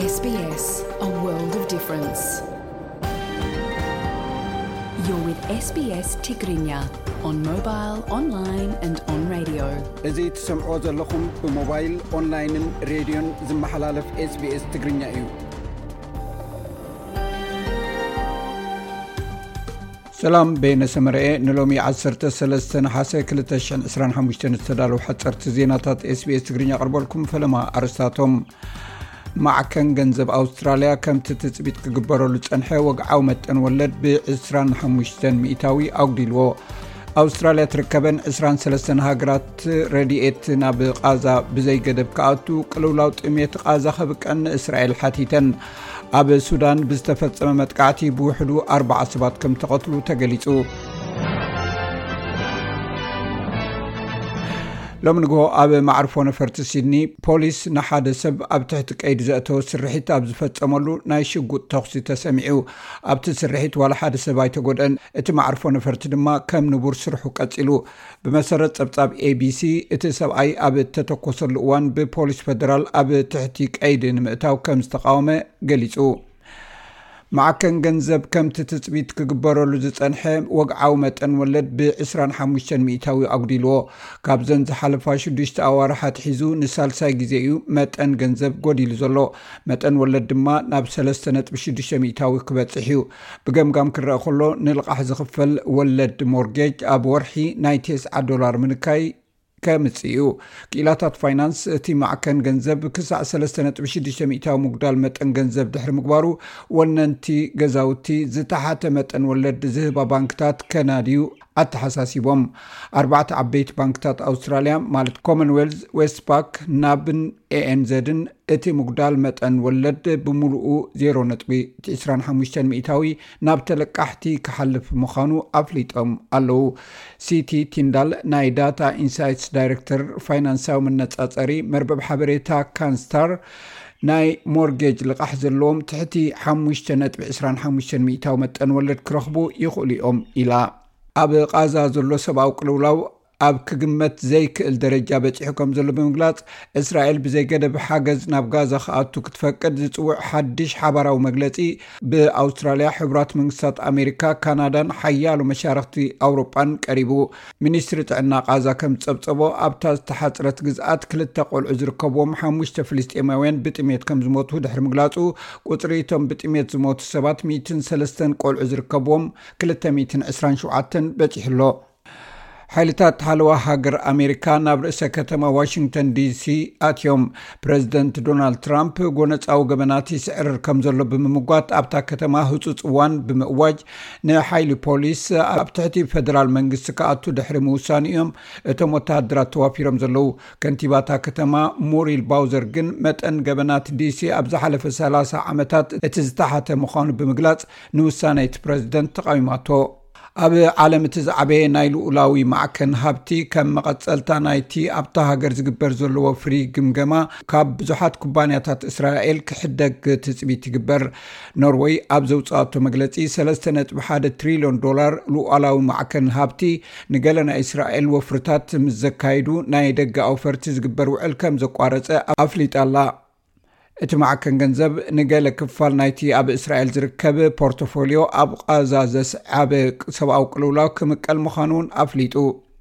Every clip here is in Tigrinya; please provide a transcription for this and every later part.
SBS, a world of difference. You're with SBS Tigrinya on mobile, online and on radio. እዚህ ትሰምዑ ዘለኹም ብሞባይል ኦንላይንን ሬድዮን ዝመሓላለፍ SBS ትግርኛ እዩ። ሰላም በይነሰመርኤ ንሎሚ 13 ነሓሴ 2025 ዝተዳለዉ ሓፀርቲ ዜናታት SBS ትግርኛ ቀርበልኩም ፈለማ አርስታቶም ማዕከን ገንዘብ አውስትራሊያ ከምቲ ትጽቢት ክግበረሉ ጸንሐ ወግዓው መጠን ወለድ ብ25 ሚእታዊ አውዲልዎ አውስትራሊያ ትርከበን 23 ሃገራት ረዲኤት ናብ ቃዛ ብዘይገደብ ከኣቱ ቅልውላው ጥሜት ቃዛ ከብቀን እስራኤል ሓቲተን ኣብ ሱዳን ብዝተፈጸመ መጥቃዕቲ ብውሕዱ 4 ሰባት ከም ተቐትሉ ተገሊጹ ሎም ንጎ ኣብ ማዕርፎ ነፈርቲ ሲድኒ ፖሊስ ንሓደ ሰብ ኣብ ትሕቲ ቀይዲ ዘእተወ ስርሒት ኣብ ዝፈጸመሉ ናይ ሽጉጥ ተኽሲ ተሰሚዑ ኣብቲ ስርሒት ዋላ ሓደ ሰብ ኣይተጎድአን እቲ ማዕርፎ ነፈርቲ ድማ ከም ንቡር ስርሑ ቀጺሉ ብመሰረት ጸብጻብ ABC እቲ ሰብኣይ ኣብ ተተኮሰሉ እዋን ብፖሊስ ፌደራል ኣብ ትሕቲ ቀይዲ ንምእታው ከም ዝተቃወመ ገሊጹ ማዕከን ገንዘብ ከምቲ ትጽቢት ክግበረሉ ዝጸንሐ ወግዓው መጠን ወለድ ብ25 ሚእታዊ አጉዲልዎ ካብዘን ዝሓለፋ 6 ኣዋርሓት ሒዙ ንሳልሳይ ግዜ እዩ መጠን ገንዘብ ጎዲሉ ዘሎ መጠን ወለድ ድማ ናብ 3.6 ሚእታዊ ክበጽሕ እዩ ብገምጋም ክረአ ከሎ ንልቃሕ ዝኽፈል ወለድ ሞርጌጅ ኣብ ወርሒ ናይ $9 ምንካይ ከምጽዩ ኪላታት ፋይናንስ እቲ ማዕከን ገንዘብ ክሳዕ 3.6 ሚእታዊ ሙግዳል መጠን ገንዘብ ድሕሪ ምግባሩ ወነንቲ ገዛውቲ ዝተሓተ መጠን ወለድ ዝህባ ባንክታት ከናድዩ ኣተሓሳሲቦም 4 ዓበይቲ ባንክታት አውስትራሊያ ማለት ኮመንዌልዝ ዌስትፓክ ናብን ANZን እቲ ሙግዳል መጠን ወለድ ብምሉኡ 0.25 ሚእታዊ ናብ ተለቃሕቲ ክሓልፍ ምዃኑ ኣፍሊጦም ኣለዉ ሲቲ ቲንዳል ናይ ዳታ ኢንሳይትስ ዳይሬክተር ፋይናንሳዊ መነጻጸሪ መርበብ ሓበሬታ ካንስታር ናይ ሞርጌጅ ልቃሕ ዘለዎም ትሕቲ 5.25 ሚእታዊ መጠን ወለድ ክረኽቡ ይኽእሉ እዮም ኢላ ኣብ ቃዛ ዘሎ ሰብኣዊ ቅልውላው ኣብ ክግመት ዘይክእል ደረጃ በፂሑ ከም ዘሎ ብምግላጽ እስራኤል ብዘይገደብ ሓገዝ ናብ ጋዛ ከኣቱ ክትፈቅድ ዝጽውዕ ሓድሽ ሓባራዊ መግለጺ ብኣውስትራልያ ሕብራት መንግስታት ኣሜሪካ ካናዳን ሓያሉ መሻርክቲ ኣውሮጳን ቀሪቡ ሚኒስትሪ ጥዕና ቃዛ ከም ጸብጸቦ ኣብታ ዝተሓጽረት ግዝኣት 2 ቆልዑ ዝርከብዎም 5 ፍልስጤማውያን ብጥሜት ከም ዝሞቱ ድሕሪ ምግላጹ ቁጽሪ እቶም ብጥሜት ዝሞቱ ሰባት 103 ቆልዑ ዝርከብዎም 227 በፂሕሎ ሓይልታት ሓለዋ ሃገር ኣሜሪካ ናብ ርእሰ ከተማ ዋሽንግተን ዲሲ ኣትዮም ፕሬዚደንት ዶናልድ ትራምፕ ጎነፃዊ ገበናት ይስዕርር ከም ዘሎ ብምምጓት ኣብታ ከተማ ህፁፅ እዋን ብምእዋጅ ንሓይሊ ፖሊስ ኣብ ትሕቲ ፌደራል መንግስቲ ከኣቱ ድሕሪ ምውሳኑ እዮም እቶም ወተሃደራት ተዋፊሮም ዘለዉ ከንቲባታ ከተማ ሙሪል ባውዘር ግን መጠን ገበናት ዲሲ ኣብ ዝሓለፈ 30 ዓመታት እቲ ዝተሓተ ምዃኑ ብምግላጽ ንውሳነይቲ ፕሬዚደንት ተቃዊማቶ ኣብ ዓለም እቲ ዝዓበየ ናይ ልኡላዊ ማዕከን ሃብቲ ከም መቐጸልታ ናይቲ ኣብታ ሃገር ዝግበር ዘለዎ ፍሪ ግምገማ ካብ ብዙሓት ኩባንያታት እስራኤል ክሕደግ ትጽቢት ይግበር ኖርዌይ ኣብ ዘውፅኣቶ መግለጺ $3.1 ትሪልዮን ልኡላዊ ማዕከን ሃብቲ ንገለ ናይ እስራኤል ወፍርታት ምስ ዘካይዱ ናይ ደገ ኣውፈርቲ ዝግበር ውዕል ከም ዘቋረጸ ኣፍሊጣላ እቲ ማዕከን ገንዘብ ንገለ ክፋል ናይቲ ኣብ እስራኤል ዝርከብ ፖርቶፎሊዮ ኣብ ቃዛ ዘስዓበ ሰብኣዊ ቅልውላው ክምቀል ምዃኑን ኣፍሊጡ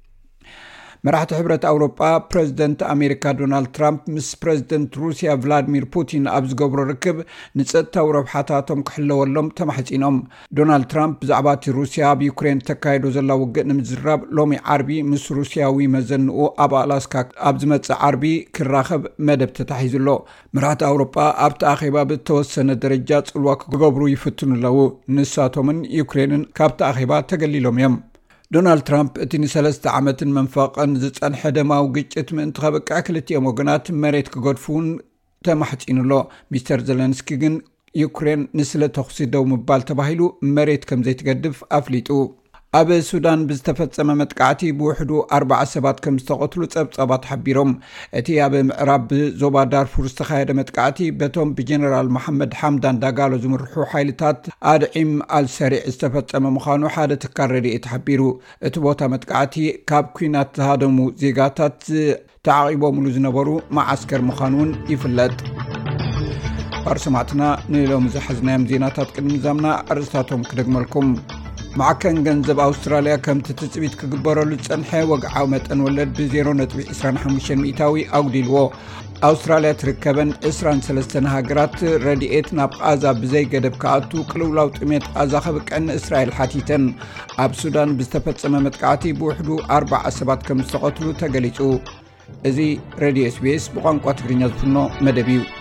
መራሕቲ ሕብረት ኣውሮጳ ፕሬዚደንት ኣሜሪካ ዶናልድ ትራምፕ ምስ ፕሬዚደንት ሩስያ ቭላድሚር ፑቲን ኣብ ዝገብሮ ርክብ ንጸጥታዊ ረብሓታቶም ክሕለወሎም ተማሕጺኖም ዶናልድ ትራምፕ ብዛዕባ እቲ ሩስያ ኣብ ዩክሬን ተካይዶ ዘላ ውግእ ንምዝራብ ሎሚ ዓርቢ ምስ ሩስያዊ መዘንኡ ኣብ ኣላስካ ኣብ ዝመጽእ ዓርቢ ክራኸብ መደብ ተታሒዙሎ መራሕቲ ኣውሮጳ ኣብቲ ኣኼባ ብተወሰነ ደረጃ ጽልዋ ክገብሩ ይፍትኑ ኣለዉ ንሳቶምን ዩክሬንን ካብቲ ኣኼባ ተገሊሎም እዮም ዶናልድ ትራምፕ እቲ ን3 ዓመትን መንፋቐን ዝጸንሐ ደማዊ ግጭት ምእንቲ ከበቃዕ ክልቲኦም ወገናት መሬት ክገድፉን ተማሕጺኑሎ ሚስተር ዘለንስኪ ግን ዩክሬን ንስለ ተኽሲ ደው ምባል ተባሂሉ መሬት ከም ዘይትገድፍ ኣፍሊጡ ኣብ ሱዳን ብዝተፈጸመ መጥቃዕቲ ብውሕዱ 4 ሰባት ከም ዝተቐትሉ ጸብጻባት ሓቢሮም እቲ ኣብ ምዕራብ ዞባ ዳርፉር ዝተኻየደ መጥቃዕቲ በቶም ብጀነራል መሐመድ ሐምዳን ዳጋሎ ዝምርሑ ሓይልታት ኣድዒም አልሰሪዕ ዝተፈጸመ ምዃኑ ሓደ ትካል ረድኤት ሓቢሩ እቲ ቦታ መጥቃዕቲ ካብ ኩናት ዝሃደሙ ዜጋታት ተዓቂቦምሉ ዝነበሩ ማዓስከር ምዃኑን ይፍለጥ ክባር ሰማዕትና ንሎም ዝሓዝናዮም ዜናታት ቅድሚ ዛምና ኣርእስታቶም ክደግመልኩም معكن ገንዘብ ኣውስትራልያ ከምቲ ትጽቢት ክግበረሉ ጸንሐ ወግዓዊ መጠን ወለድ ብ0.25 ሚእታዊ ኣጉዲልዎ ኣውስትራልያ ትርከበን 23 ሃገራት ረድኤት ናብ ቃዛ ብዘይ ገደብ ከኣቱ ቅልውላው ጥሜት ቃዛ ከብቀን እስራኤል ሓቲተን ኣብ ሱዳን ብዝተፈጸመ መጥቃዕቲ ብውሕዱ 40 ሰባት ከም ዝተቐትሉ ተገሊጹ እዚ ሬድዮ ኤስቢኤስ ብቋንቋ ትግርኛ ዝፍኖ መደብ እዩ